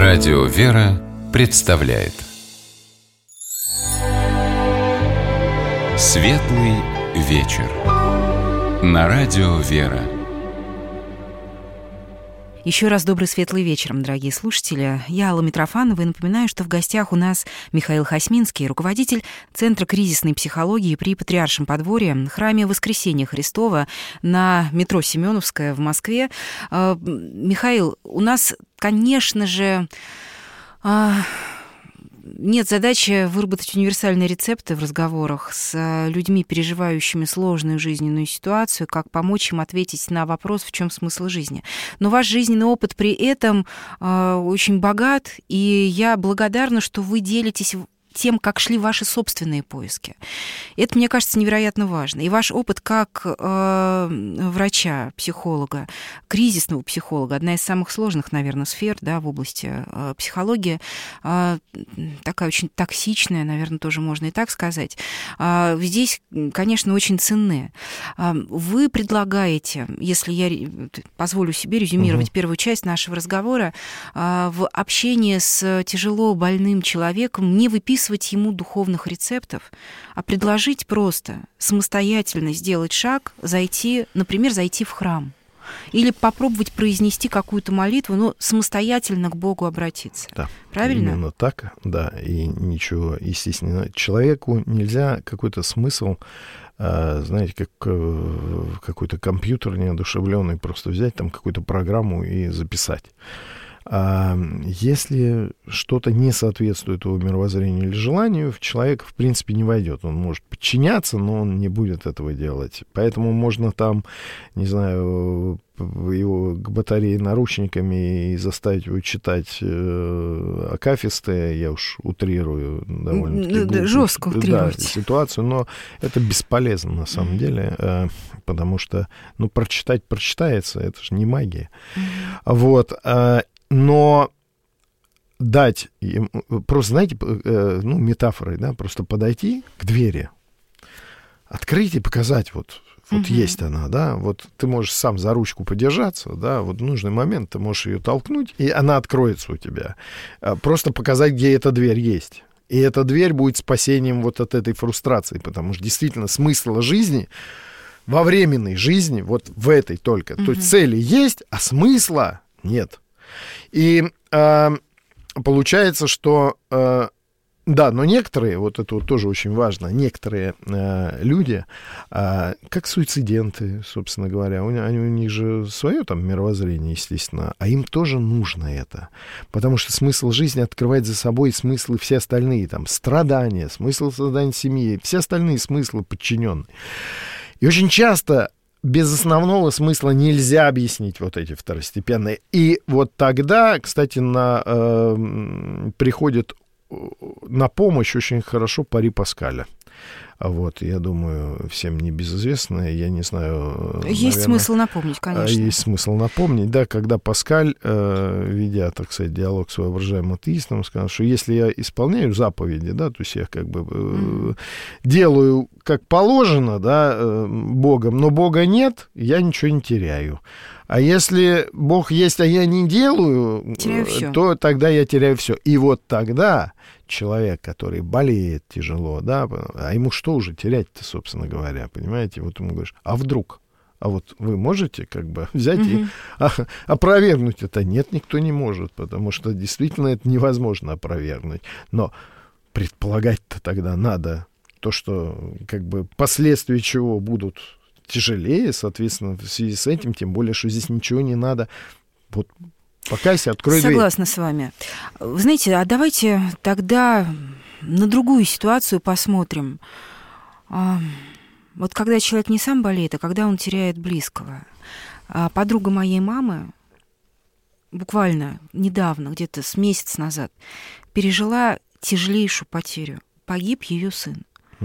Радио «Вера» представляет Светлый вечер на Радио «Вера». Еще раз добрый светлый вечер, дорогие слушатели. Я Алла Митрофанова и напоминаю, что в гостях у нас Михаил Хасминский, руководитель Центра кризисной психологии при Патриаршем подворье, храме Воскресения Христова на метро Семеновская в Москве. Михаил, у нас, конечно же, нет задачи выработать универсальные рецепты в разговорах с людьми, переживающими сложную жизненную ситуацию, как помочь им ответить на вопрос, в чем смысл жизни. Но ваш жизненный опыт при этом очень богат, и я благодарна, что вы делитесь тем, как шли ваши собственные поиски. Это, мне кажется, невероятно важно. И ваш опыт как врача, психолога, кризисного психолога, одна из самых сложных, наверное, сфер, да, в области психологии, такая очень токсичная, наверное, тоже можно и так сказать. Здесь, конечно, очень ценны. Вы предлагаете, если я позволю себе резюмировать первую часть нашего разговора, в общении с тяжело больным человеком не выписывать ему духовных рецептов, а предложить просто самостоятельно сделать шаг, например, зайти в храм. Или попробовать произнести какую-то молитву, но самостоятельно к Богу обратиться. Да, правильно? Именно так, да. И ничего, естественно, человеку нельзя какой-то смысл, знаете, как какой-то компьютер неодушевленный, просто взять там какую-то программу и записать. А если что-то не соответствует его мировоззрению или желанию, человек, в принципе, не войдет. Он может подчиняться, но он не будет этого делать. Поэтому можно там, не знаю, его к батарее наручниками и заставить его читать акафисты, я уж утрирую довольно-таки жестко утрируете. Да, ситуацию, но это бесполезно на самом деле, потому что, прочитается, это же не магия. Вот. Но дать им, просто, знаете, метафорой, да, просто подойти к двери, открыть и показать, вот есть она, да, вот ты можешь сам за ручку подержаться, да, вот в нужный момент ты можешь ее толкнуть, и она откроется у тебя. Просто показать, где эта дверь есть. И эта дверь будет спасением вот от этой фрустрации, потому что действительно смысл жизни во временной жизни, вот в этой только, то есть цели есть, а смысла нет. И получается, что, но некоторые, вот это вот тоже очень важно, некоторые люди, как суициденты, собственно говоря, у них же свое там мировоззрение, естественно, а им тоже нужно это, потому что смысл жизни открывает за собой смыслы все остальные, там, страдания, смысл создания семьи, все остальные смыслы подчиненные. И очень часто без основного смысла нельзя объяснить вот эти второстепенные. И вот тогда, кстати, приходит на помощь очень хорошо пари Паскаля. Вот, я думаю, всем небезызвестное, я не знаю... Есть смысл напомнить, конечно. Есть смысл напомнить, да, когда Паскаль, ведя, так сказать, диалог с воображаемым атеистом, сказал, что если я исполняю заповеди, да, то есть я как бы делаю как положено, да, Богом, но Бога нет, я ничего не теряю. А если Бог есть, а я не делаю, то тогда я теряю все. И вот тогда человек, который болеет тяжело, да, а ему что уже терять-то, собственно говоря, понимаете? Вот ему говоришь, а вдруг? А вот вы можете как бы взять и опровергнуть это? Нет, никто не может, потому что действительно это невозможно опровергнуть. Но предполагать-то тогда надо то, что как бы последствия чего будут тяжелее, соответственно, в связи с этим, тем более, что здесь ничего не надо. Вот покайся, открой дверь. Согласна с вами. Вы знаете, а давайте тогда на другую ситуацию посмотрим. Вот когда человек не сам болеет, а когда он теряет близкого. Подруга моей мамы буквально недавно, где-то с месяц назад, пережила тяжелейшую потерю. Погиб ее сын.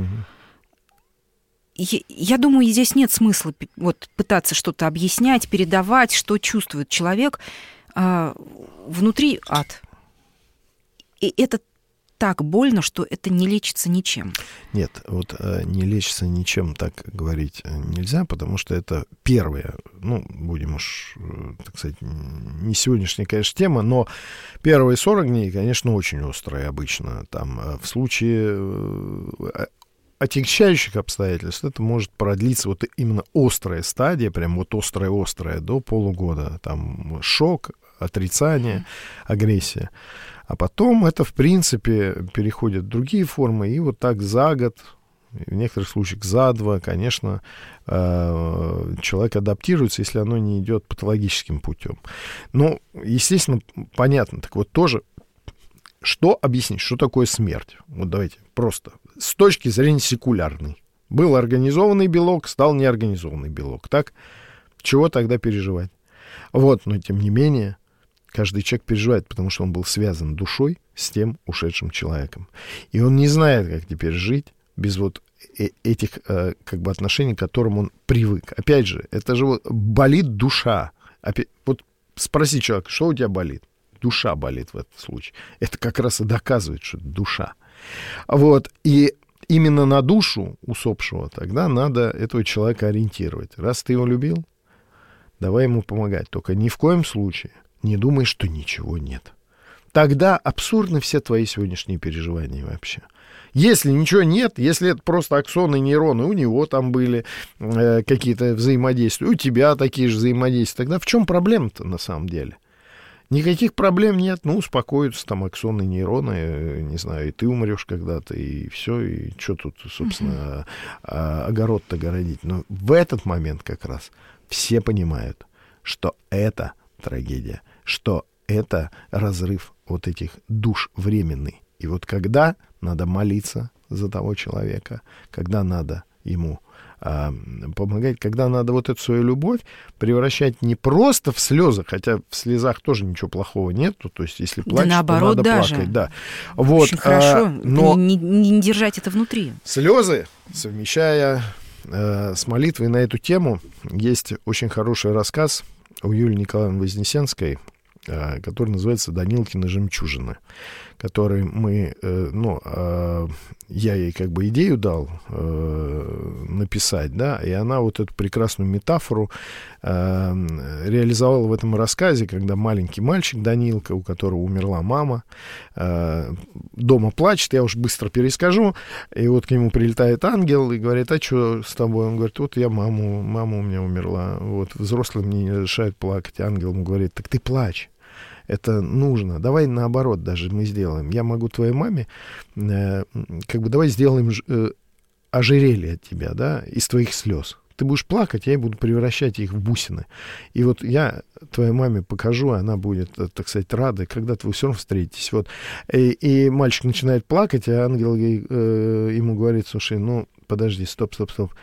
Я думаю, здесь нет смысла пытаться что-то объяснять, передавать, что чувствует человек. Внутри ад. И это так больно, что это не лечится ничем. Нет, вот не лечится ничем, так говорить нельзя, потому что это первое, будем уж так сказать, не сегодняшняя, конечно, тема, но первые 40 дней, конечно, очень острые обычно. Там в случае отягчающих обстоятельств это может продлиться вот именно острая стадия, прям вот острая-острая, до полугода. Там шок, отрицание, агрессия. А потом это, в принципе, переходит в другие формы, и вот так за год, в некоторых случаях за 2, конечно, человек адаптируется, если оно не идет патологическим путем. Ну, естественно, понятно. Так вот тоже, что объяснить, что такое смерть? Вот давайте просто с точки зрения секулярной. Был организованный белок, стал неорганизованный белок. Так? Чего тогда переживать? Вот, но тем не менее, каждый человек переживает, потому что он был связан душой с тем ушедшим человеком. И он не знает, как теперь жить без вот этих как бы отношений, к которым он привык. Опять же, это же вот болит душа. Опять, вот спроси человека, что у тебя болит? Душа болит в этом случае. Это как раз и доказывает, что это душа. Вот. И именно на душу усопшего тогда надо этого человека ориентировать. Раз ты его любил, давай ему помогать. Только ни в коем случае не думай, что ничего нет. Тогда абсурдны все твои сегодняшние переживания вообще. Если ничего нет, если это просто аксоны, нейроны, у него там были какие-то взаимодействия, у тебя такие же взаимодействия, тогда в чем проблема-то на самом деле? Никаких проблем нет, ну, успокоятся там аксоны, нейроны, не знаю, и ты умрешь когда-то, и все, и что тут, собственно, огород-то городить. Но в этот момент как раз все понимают, что это трагедия, что это разрыв вот этих душ временный. И вот когда надо молиться за того человека, когда надо ему помогать, когда надо вот эту свою любовь превращать не просто в слезы, хотя в слезах тоже ничего плохого нет, то есть если плачешь, да, наоборот, то надо даже плакать. Да. Вот, очень хорошо, но не держать это внутри. Слезы, совмещая с молитвой на эту тему, есть очень хороший рассказ у Юлии Николаевны Вознесенской, который называется «Данилкины жемчужины», который мы, я ей как бы идею дал написать, да, и она вот эту прекрасную метафору реализовала в этом рассказе, когда маленький мальчик Данилка, у которого умерла мама, дома плачет, я уж быстро перескажу, и вот к нему прилетает ангел и говорит: а что с тобой? Он говорит: вот я мама у меня умерла, вот взрослые мне не разрешают плакать. Ангел ему говорит: так ты плачь. Это нужно. Давай наоборот даже мы сделаем. Я могу твоей маме, как бы давай сделаем ожерелье от тебя, да, из твоих слез. Ты будешь плакать, я буду превращать их в бусины. И вот я твоей маме покажу, она будет, так сказать, рада, когда-то вы все равно встретитесь. Вот. И мальчик начинает плакать, а ангел ему говорит: слушай, ну, подожди, стоп.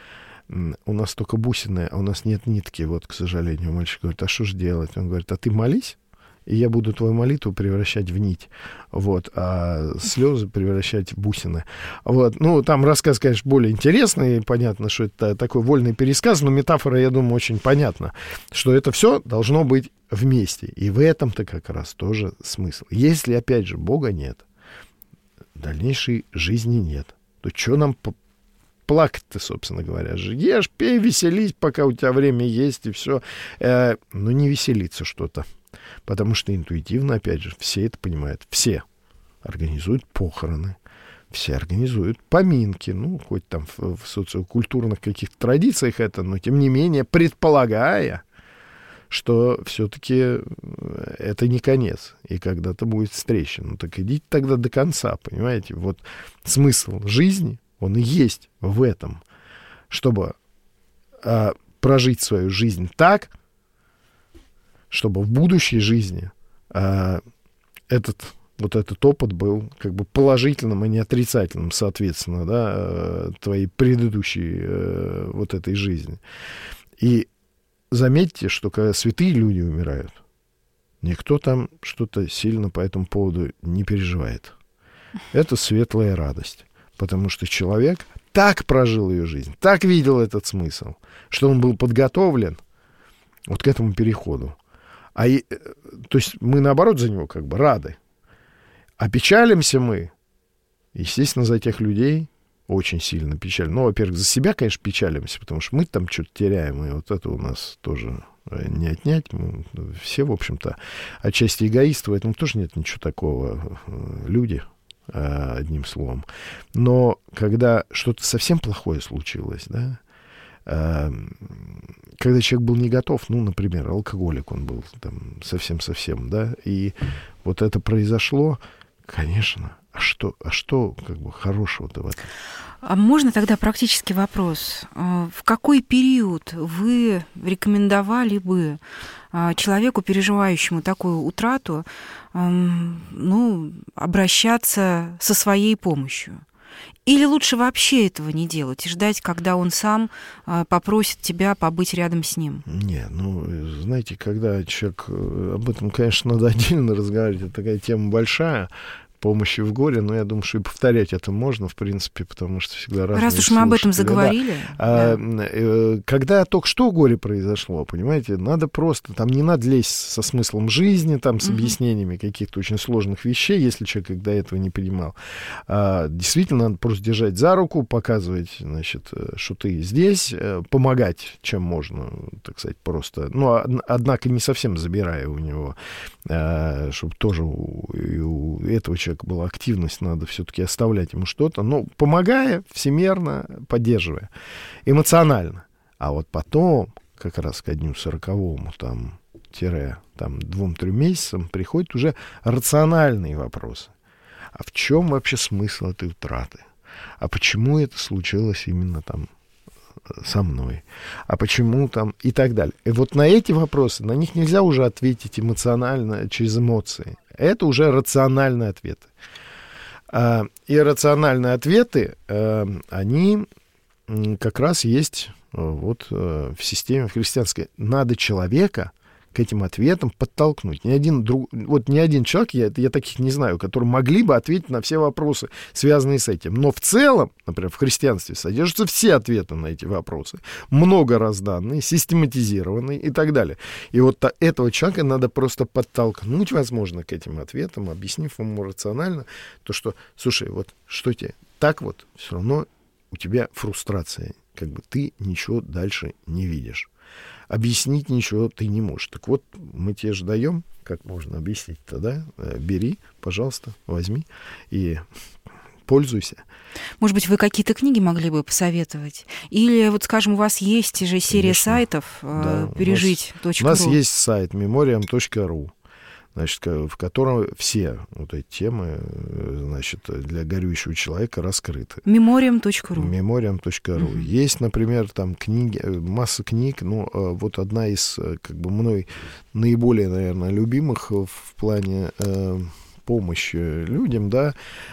У нас только бусины, а у нас нет нитки, вот, к сожалению. Мальчик говорит: а что же делать? Он говорит: а ты молись, и я буду твою молитву превращать в нить, вот, а слезы превращать в бусины. Вот. Ну, там рассказ, конечно, более интересный, понятно, что это такой вольный пересказ, но метафора, я думаю, очень понятна, что это все должно быть вместе. И в этом-то как раз тоже смысл. Если, опять же, Бога нет, дальнейшей жизни нет, то что нам плакать-то, собственно говоря? Ешь, пей, веселись, пока у тебя время есть, и все. Но не веселиться что-то. Потому что интуитивно, опять же, все это понимают. Все организуют похороны, все организуют поминки. Ну, хоть там в социокультурных каких-то традициях это, но тем не менее, предполагая, что все-таки это не конец, и когда-то будет встреча. Ну, так идите тогда до конца, понимаете? Вот смысл жизни, он и есть в этом, чтобы прожить свою жизнь так, чтобы в будущей жизни этот опыт был как бы положительным, а не отрицательным, соответственно, да, твоей предыдущей вот этой жизни. И заметьте, что когда святые люди умирают, никто там что-то сильно по этому поводу не переживает. Это светлая радость, потому что человек так прожил ее жизнь, так видел этот смысл, что он был подготовлен вот к этому переходу. То есть мы, наоборот, за него как бы рады. А печалимся мы, естественно, за тех людей, очень сильно печаль. Ну, во-первых, за себя, конечно, печалимся, потому что мы там что-то теряем, и вот это у нас тоже не отнять. Мы все, в общем-то, отчасти эгоисты, в этом тоже нет ничего такого. Люди, одним словом. Но когда что-то совсем плохое случилось, да, когда человек был не готов, ну, например, алкоголик он был там совсем-совсем, да, и вот это произошло, конечно, а что как бы хорошего-то в этом? А можно тогда практический вопрос? В какой период вы рекомендовали бы человеку, переживающему такую утрату, ну, обращаться со своей помощью? Или лучше вообще этого не делать и ждать, когда он сам попросит тебя побыть рядом с ним? Не, ну, знаете, когда человек... Об этом, конечно, надо отдельно разговаривать. Это такая тема большая. Помощи в горе, но я думаю, что и повторять это можно, в принципе, потому что всегда разные Раз уж мы об этом заговорили. Да. Когда только что горе произошло, понимаете, надо просто, там не надо лезть со смыслом жизни, там, с объяснениями каких-то очень сложных вещей, если человек до этого не понимал. Действительно, надо просто держать за руку, показывать, значит, что ты здесь, помогать, чем можно, так сказать, просто. Но, однако, не совсем забирая у него, чтобы тоже у этого человека была активность, надо все-таки оставлять ему что-то, но помогая, всемерно поддерживая, эмоционально. А вот потом, как раз к дню 40-му, там, 2-3 месяцам, приходят уже рациональные вопросы. А в чем вообще смысл этой утраты? А почему это случилось именно там со мной? А почему там? И так далее. И вот на эти вопросы, на них нельзя уже ответить эмоционально, через эмоции. Это уже рациональные ответы. И рациональные ответы, они как раз есть вот в системе христианской. Надо человека к этим ответам подтолкнуть. Ни один человек, я таких не знаю, которые могли бы ответить на все вопросы, связанные с этим. Но в целом, например, в христианстве содержатся все ответы на эти вопросы. Много разданные, систематизированные и так далее. И вот этого человека надо просто подтолкнуть, возможно, к этим ответам, объяснив ему рационально то, что, слушай, вот что тебе, так вот, все равно у тебя фрустрация, как бы ты ничего дальше не видишь. Объяснить ничего ты не можешь. Так вот, мы тебе же даем, как можно объяснить-то, да? Бери, пожалуйста, возьми и пользуйся. Может быть, вы какие-то книги могли бы посоветовать? Или, вот, скажем, у вас есть же серия Конечно. Сайтов «Пережить.ру». У нас есть сайт memoriam.ru. Значит, в котором все вот эти темы, значит, для горюющего человека раскрыты. Memoriam.ru. Memoriam.ru. Есть, например, там книги, масса книг, ну, вот одна из, как бы, мной наиболее, наверное, любимых в плане помощи людям, да,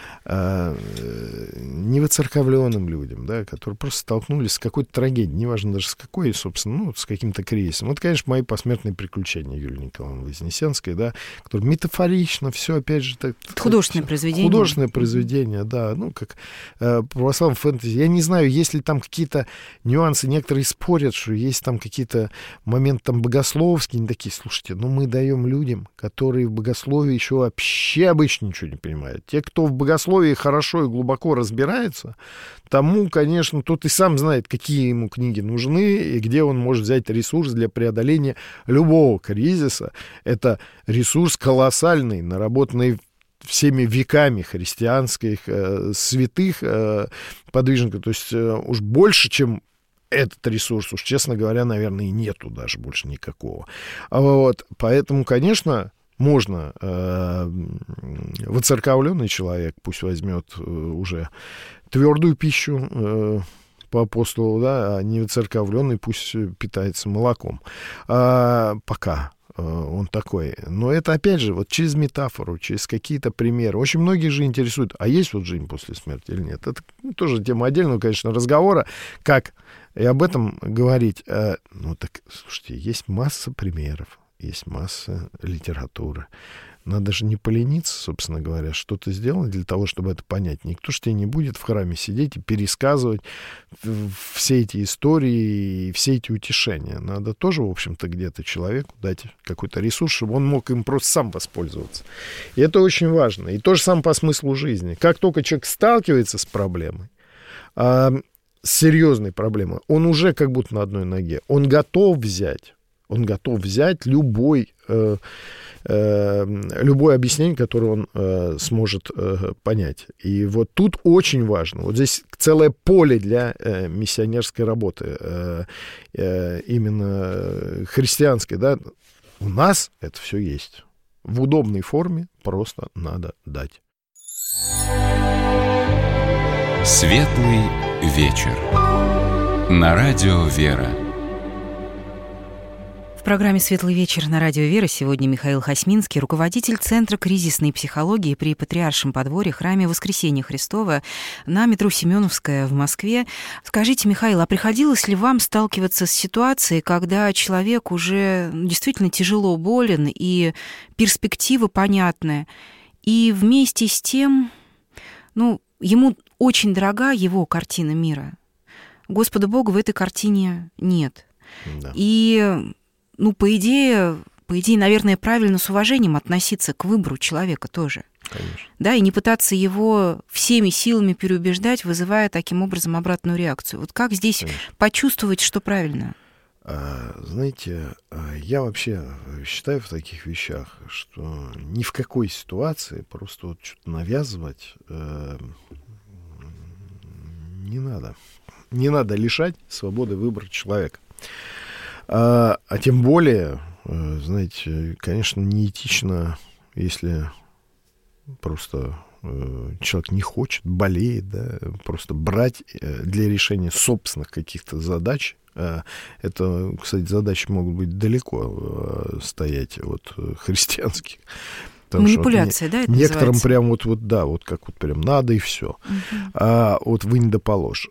невоцерковленным людям, да, которые просто столкнулись с какой-то трагедией, неважно даже с какой, собственно, ну, с каким-то кризисом. Вот, конечно, «Мои посмертные приключения» Юлии Николаевны Вознесенской, да, которая метафорично, все опять же... Художественное произведение. Художественное произведение, да, ну, как православный фэнтези. Я не знаю, есть ли там какие-то нюансы, некоторые спорят, что есть там какие-то моменты там богословские, не такие, слушайте, ну, мы даем людям, которые в богословии еще вообще обычно ничего не понимают. Те, кто в богословии хорошо и глубоко разбирается, тому, конечно, тот и сам знает, какие ему книги нужны и где он может взять ресурс для преодоления любого кризиса. Это ресурс колоссальный, наработанный всеми веками христианских святых подвижников. То есть уж больше, чем этот ресурс, уж, честно говоря, наверное, и нету даже больше никакого. Вот. Поэтому, конечно, можно воцерковленный человек, пусть возьмет уже твердую пищу по апостолу, да, а не воцерковленный пусть питается молоком. Пока он такой. Но это, опять же, вот через метафору, через какие-то примеры. Очень многие же интересуют, а есть вот жизнь после смерти или нет? Это тоже тема отдельного, конечно, разговора, как и об этом говорить. Ну, так, слушайте, есть масса примеров. Есть масса литературы. Надо же не полениться, собственно говоря, что-то сделать для того, чтобы это понять. Никто же тебе не будет в храме сидеть и пересказывать все эти истории и все эти утешения. Надо тоже, в общем-то, где-то человеку дать какой-то ресурс, чтобы он мог им просто сам воспользоваться. И это очень важно. И то же самое по смыслу жизни. Как только человек сталкивается с проблемой, с серьезной проблемой, он уже как будто на одной ноге. Он готов взять любое объяснение, которое он сможет понять. И вот тут очень важно. Вот здесь целое поле для миссионерской работы, именно христианской, да. У нас это все есть. В удобной форме просто надо дать. Светлый вечер. На радио «Вера». В программе «Светлый вечер» на радио «Вера» сегодня Михаил Хасминский, руководитель Центра кризисной психологии при Патриаршем подворье храме Воскресения Христова на метро Семеновская в Москве. Скажите, Михаил, а приходилось ли вам сталкиваться с ситуацией, когда человек уже действительно тяжело болен и перспектива понятная, и вместе с тем, ему очень дорога его картина мира? Господа Бога в этой картине нет. Да. И по идее, наверное, правильно с уважением относиться к выбору человека тоже. Конечно. Да, и не пытаться его всеми силами переубеждать, вызывая таким образом обратную реакцию. Вот как здесь почувствовать, что правильно? Знаете, я вообще считаю в таких вещах, что ни в какой ситуации просто вот что-то навязывать не надо. Не надо лишать свободы выбора человека. А тем более, знаете, конечно, неэтично, если просто человек не хочет, болеет, да, просто брать для решения собственных каких-то задач. Это, кстати, задачи могут быть далеко стоять от христианских. Манипуляция, да, это некоторым называется? Прям вот как вот прям надо и все. Вот вы не доположь.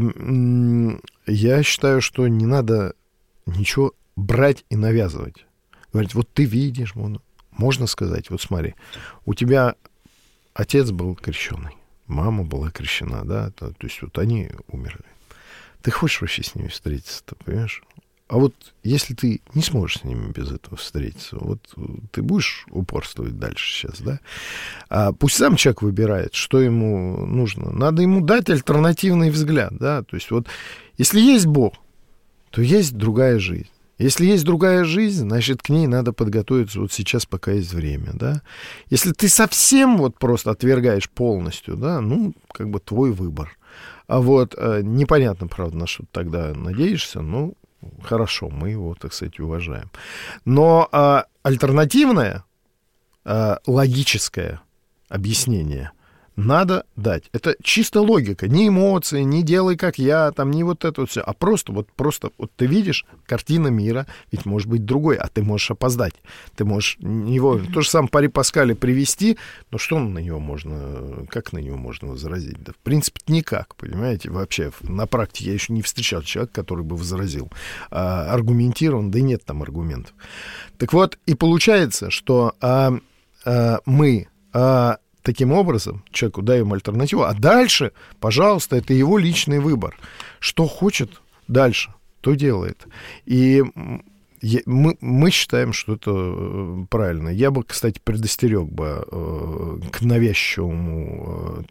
Я считаю, что не надо ничего брать и навязывать. Говорить, вот ты видишь, можно сказать, вот смотри, у тебя отец был крещеный, мама была крещена, да, то есть вот они умерли. Ты хочешь вообще с ними встретиться-то, понимаешь? А вот если ты не сможешь с ними без этого встретиться, вот ты будешь упорствовать дальше сейчас, да? Пусть сам человек выбирает, что ему нужно. Надо ему дать альтернативный взгляд, да? То есть вот если есть Бог, то есть другая жизнь. Если есть другая жизнь, значит, к ней надо подготовиться вот сейчас, пока есть время, да? Если ты совсем вот просто отвергаешь полностью, да, как бы твой выбор. А вот непонятно, правда, на что ты тогда надеешься, хорошо, мы его, так сказать, уважаем. Но альтернативное, логическое объяснение надо дать. Это чисто логика, не эмоции, не делай как я, там, не вот это вот все, а просто ты видишь, картина мира ведь может быть другой, а ты можешь опоздать. Ты можешь его, то же самое пари Паскаля привести, но что на него можно, как на него можно возразить? Да, в принципе, никак, понимаете, вообще на практике я еще не встречал человека, который бы возразил. Аргументирован, да и нет там аргументов. Так вот, и получается, что мы таким образом человеку даем альтернативу, а дальше, пожалуйста, это его личный выбор. Что хочет дальше, то делает. И мы считаем, что это правильно. Я бы, кстати, предостерег бы к навязчивому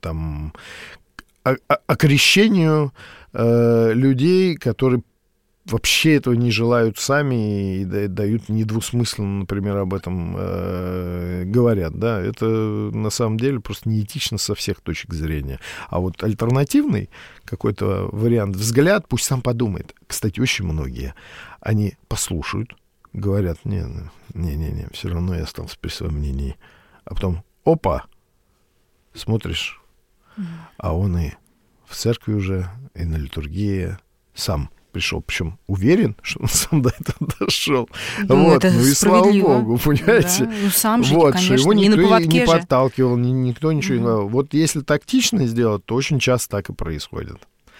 окрещению людей, которые вообще этого не желают сами и дают недвусмысленно, например, об этом говорят, да, это на самом деле просто неэтично со всех точек зрения. А вот альтернативный какой-то вариант, взгляд, пусть сам подумает. Кстати, очень многие, они послушают, говорят, не, все равно я остался при своем мнении. А потом, опа, смотришь, а он и в церкви уже, и на литургии сам пришел, причем уверен, что он сам до этого дошел. Вот, и слава Богу, понимаете? Да, сам же, вот, конечно, его никто не же. подталкивал, никто ничего не говорил. Вот если тактично сделать, то очень часто так и происходит.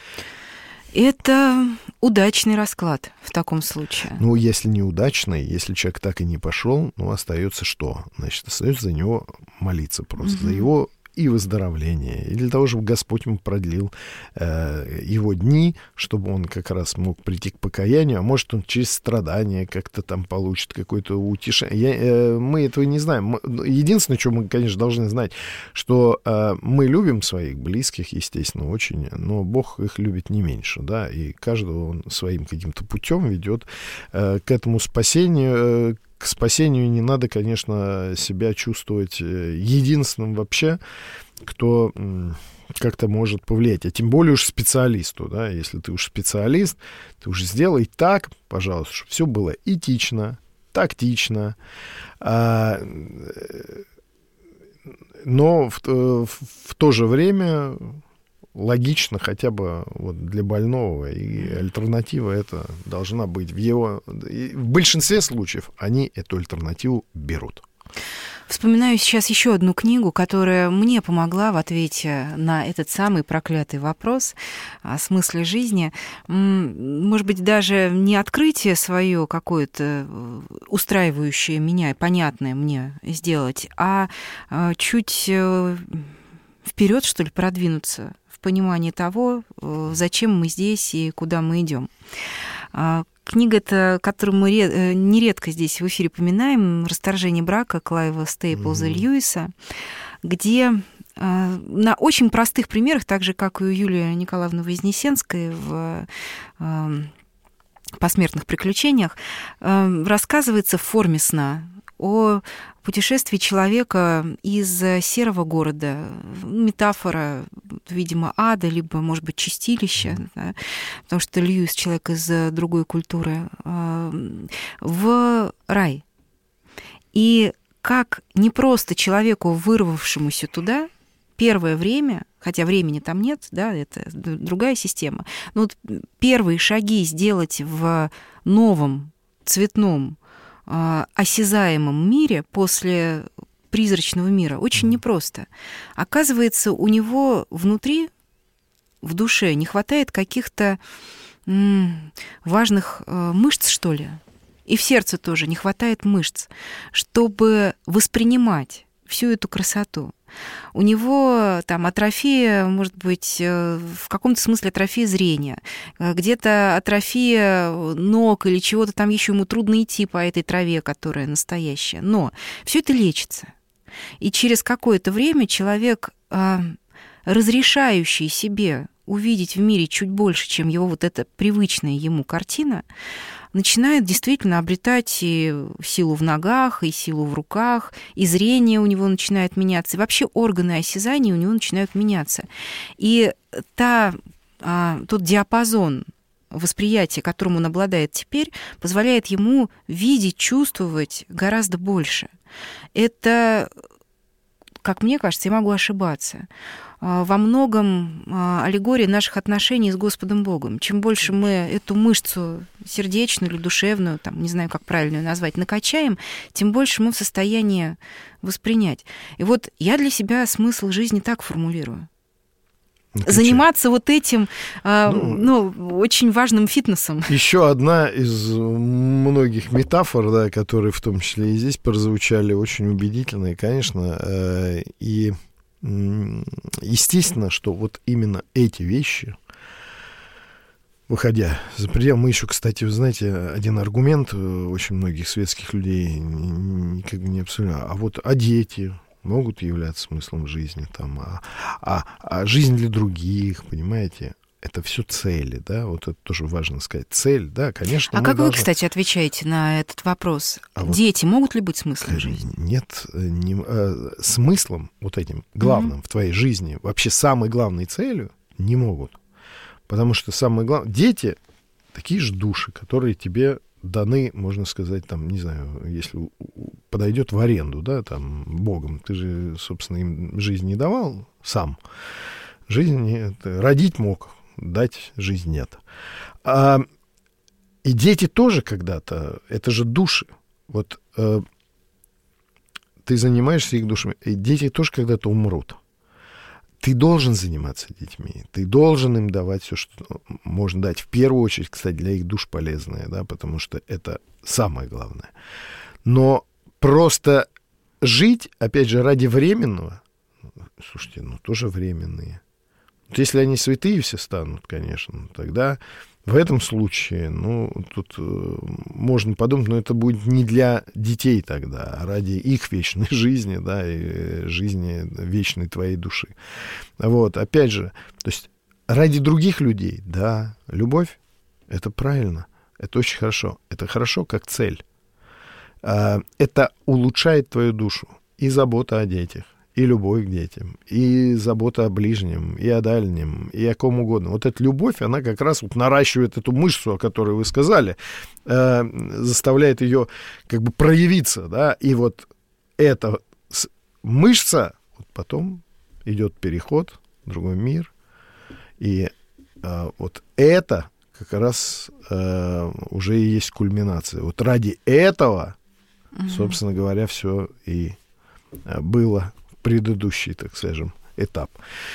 Это удачный расклад в таком случае. Если неудачный, если человек так и не пошел, остается что? Значит, остается за него молиться просто, за его и выздоровления, и для того, чтобы Господь ему продлил его дни, чтобы он как раз мог прийти к покаянию, а может, он через страдания как-то там получит какое-то утешение. Мы этого не знаем. Единственное, что мы, конечно, должны знать, что мы любим своих близких, естественно, очень, но Бог их любит не меньше, да, и каждого он своим каким-то путем ведет к этому спасению. К спасению не надо, конечно, себя чувствовать единственным вообще, кто как-то может повлиять, а тем более уж специалисту, да, если ты уж специалист, ты уж сделай так, пожалуйста, чтобы все было этично, тактично, но в то же время логично хотя бы вот для больного, и альтернатива это должна быть в большинстве случаев они эту альтернативу берут. Вспоминаю сейчас еще одну книгу, которая мне помогла в ответе на этот самый проклятый вопрос о смысле жизни. Может быть, даже не открытие свое какое-то устраивающее меня и понятное мне сделать, а чуть вперед, что ли, продвинуться в понимании того, зачем мы здесь и куда мы идем. Книга-то, которую мы нередко здесь в эфире поминаем, «Расторжение брака» Клайва Стейплза Льюиса, где на очень простых примерах, так же, как и у Юлии Николаевны Вознесенской в «Посмертных приключениях», рассказывается в форме сна о путешествии человека из серого города, метафора, видимо, ада, либо, может быть, чистилища, да, потому что Льюис человек из другой культуры, в рай. И как не просто человеку, вырвавшемуся туда, первое время, хотя времени там нет, да, это другая система, но вот первые шаги сделать в новом цветном осязаемом мире после призрачного мира очень непросто. Оказывается, у него внутри, в душе, не хватает каких-то важных мышц, что ли, и в сердце тоже не хватает мышц, чтобы воспринимать всю эту красоту. У него там атрофия, может быть, в каком-то смысле атрофия зрения, где-то атрофия ног или чего-то там еще, ему трудно идти по этой траве, которая настоящая. Но все это лечится. И через какое-то время человек, разрешающий себе увидеть в мире чуть больше, чем его вот эта привычная ему картина, начинает действительно обретать и силу в ногах, и силу в руках, и зрение у него начинает меняться, и вообще органы осязания у него начинают меняться. И тот диапазон восприятия, которым он обладает теперь, позволяет ему видеть, чувствовать гораздо больше. Это, как мне кажется, я могу ошибаться, во многом аллегория наших отношений с Господом Богом. Чем больше мы эту мышцу сердечную или душевную, там, не знаю, как правильно ее назвать, накачаем, тем больше мы в состоянии воспринять. И вот я для себя смысл жизни так формулирую. Заниматься вот этим очень важным фитнесом. Еще одна из многих метафор, да, которые в том числе и здесь прозвучали, очень убедительные, конечно, и естественно, что вот именно эти вещи, выходя за пределы, мы еще, кстати, вы знаете, один аргумент очень многих светских людей никак не обсуждали, а вот дети могут являться смыслом жизни, там, а жизнь для других, понимаете? Это все цели, да, вот это тоже важно сказать. Цель, да, конечно. А как вы, кстати, отвечаете на этот вопрос? Дети могут ли быть смыслом жизни? Нет, смыслом вот этим главным в твоей жизни, вообще самой главной целью не могут. Потому что самое главное, дети такие же души, которые тебе даны, можно сказать, там, не знаю, если подойдет в аренду, да, там, Богом, ты же, собственно, им жизнь не давал сам. Жизнь родить мог, дать жизнь нет. И дети тоже когда-то, это же души. Вот ты занимаешься их душами, и дети тоже когда-то умрут. Ты должен заниматься детьми, ты должен им давать все, что можно дать. В первую очередь, кстати, для их душ полезное, да, потому что это самое главное. Но просто жить, опять же, ради временного, слушайте, тоже временные. Вот если они святые все станут, конечно, тогда в этом случае, тут можно подумать, но это будет не для детей тогда, а ради их вечной жизни, да, и жизни вечной твоей души. Вот, опять же, то есть ради других людей, да, любовь, это правильно, это очень хорошо, это хорошо как цель. Это улучшает твою душу, и забота о детях, и любовь к детям, и забота о ближнем, и о дальнем, и о ком угодно. Вот эта любовь, она как раз вот наращивает эту мышцу, о которой вы сказали, заставляет ее как бы проявиться, да, и вот эта мышца, вот потом идет переход в другой мир, и вот это как раз уже и есть кульминация. Вот ради этого, собственно говоря, все и было предыдущий, так скажем, этап.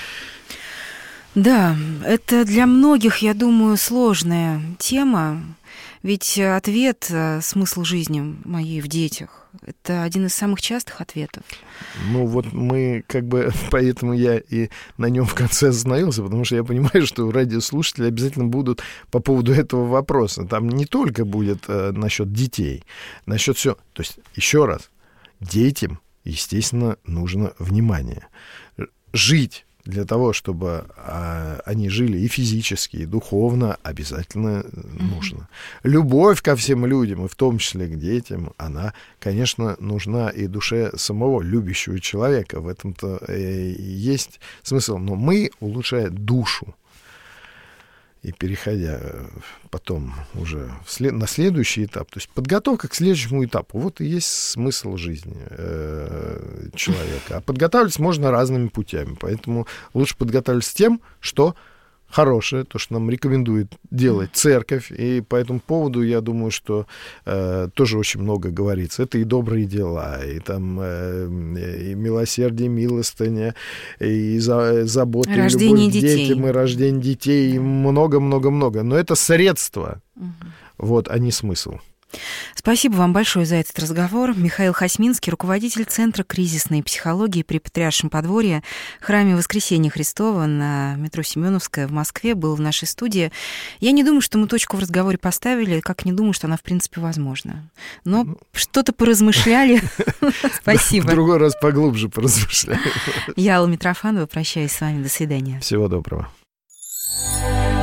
Да, это для многих, я думаю, сложная тема, ведь ответ «смысл жизни моей в детях» — это один из самых частых ответов. Вот мы поэтому я и на нем в конце остановился, потому что я понимаю, что радиослушатели обязательно будут по поводу этого вопроса. Там не только будет насчет детей, насчет всего. То есть, еще раз, детям, естественно, нужно внимание. Жить для того, чтобы они жили и физически, и духовно, обязательно нужно. Любовь ко всем людям, и в том числе к детям, она, конечно, нужна и душе самого любящего человека. В этом-то есть смысл. Но мы, улучшая душу, и переходя потом уже на следующий этап, то есть подготовка к следующему этапу, вот и есть смысл жизни человека. А подготавливаться можно разными путями, поэтому лучше подготавливаться тем, что хорошее, то, что нам рекомендует делать церковь, и по этому поводу, я думаю, что тоже очень много говорится. Это и добрые дела, и там и милосердие, милостыня, и забота, и любовь к детям, и рождение детей, и много-много-много. Но это средства, вот, а не смысл. Спасибо вам большое за этот разговор. Михаил Хасминский, руководитель Центра кризисной психологии при Патриаршем подворье, храме Воскресения Христова на метро Семеновская в Москве, был в нашей студии. Я не думаю, что мы точку в разговоре поставили, как не думаю, что она, в принципе, возможна. Но что-то поразмышляли. Спасибо. В другой раз поглубже поразмышляли. Я, Алла Митрофанова, прощаюсь с вами. До свидания. Всего доброго.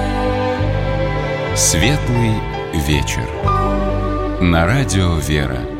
Светлый вечер. На радио «Вера».